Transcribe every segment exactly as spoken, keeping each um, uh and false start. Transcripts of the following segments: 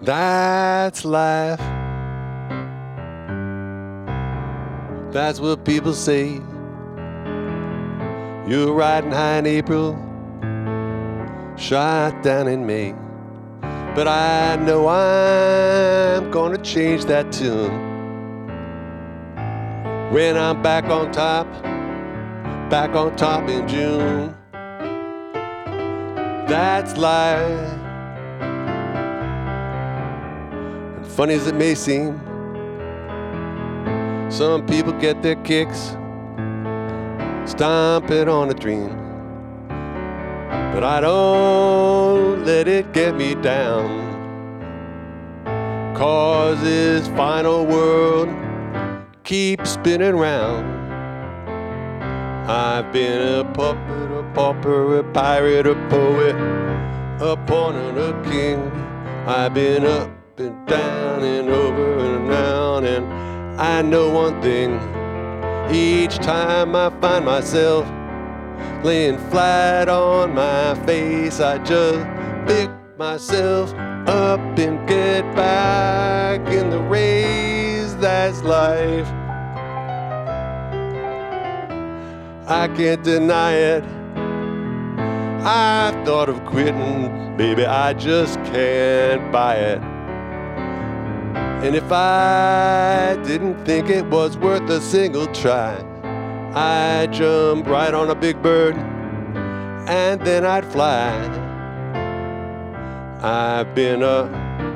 That's life. That's what people say. You're riding high in April, shot down in May. But I know I'm gonna change that tune when I'm back on top, back on top in June. That's life. And funny as it may seem, some people get their kicks stomping on a dream. But I don't let it get me down, 'cause this final world keeps spinning round. I've been a puppet, a pauper, a pirate, a poet, a pawn and a king. I've been up and down and over and around, and I know one thing. Each time I find myself laying flat on my face, I just pick myself up and get back in the race. That's life. I can't deny it. I've thought of quitting, baby, I just can't buy it. And if I didn't think it was worth a single try, I'd jump right on a big bird and then I'd fly. I've been a,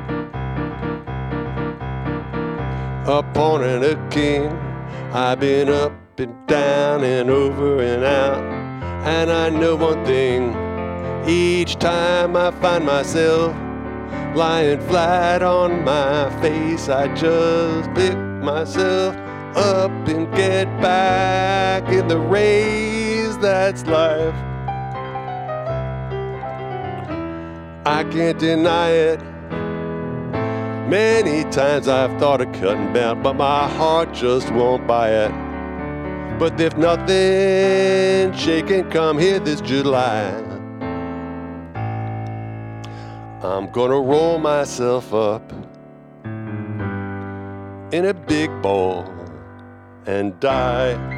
a pawn and a king. I've been up and down and over and out. And I know one thing. Each time I find myself lying flat on my face, I just pick myself up and get back in the race. That's life. I can't deny it. Many times I've thought of cutting back, but my heart just won't buy it. But if nothing shaking come here this July, I'm gonna roll myself up in a big ball and die.